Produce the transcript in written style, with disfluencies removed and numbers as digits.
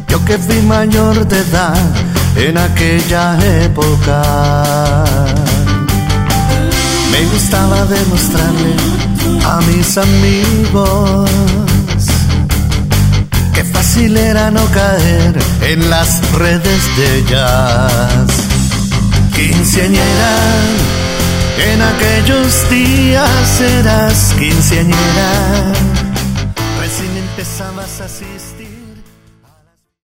Yo que fui mayor de edad en aquella época, me gustaba demostrarle a mis amigos qué fácil era no caer en las redes de ellas. Quinceañera, en aquellos días eras quinceañera, recién empezabas a asistir.